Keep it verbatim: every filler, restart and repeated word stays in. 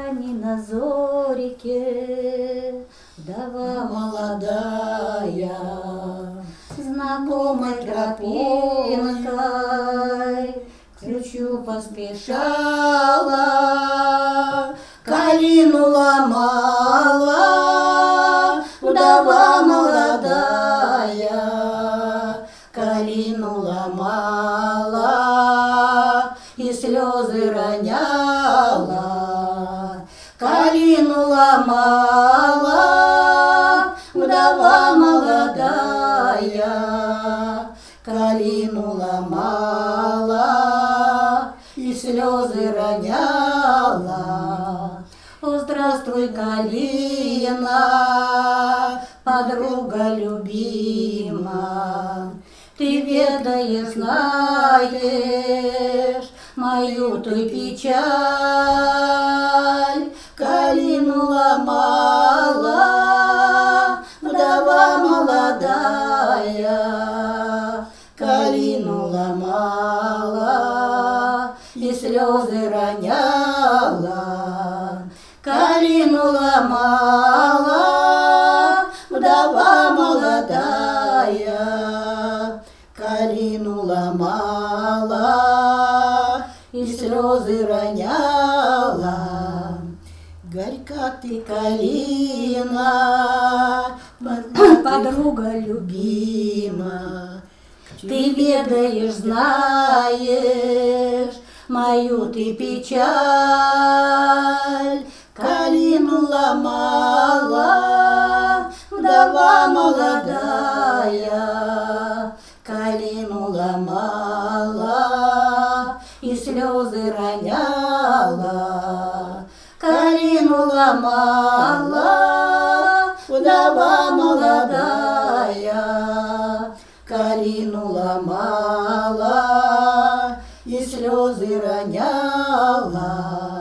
поляне на зорике вдова молодая, знакомой тропинкой к ключу поспешала, калину ломала вдова молодая, калину ломала и слезы роняла, калину ломала вдова молодая, калину ломала и слезы роняла. О, здравствуй, калина, подруга любима, ты ведаешь, знаешь мою ты печаль. Калину ломала вдова молодая, калину ломала и слезы роняла, калину ломала вдова молодая, калину ломала и слезы роняла. Горька ты, калина, подруга любима, ты ведаешь, знаешь мою ты печаль. Калину ломала вдова молодая, калину ломала и слезы роняла, калину ломала вдова молодая, калину ломала и слезы роняла.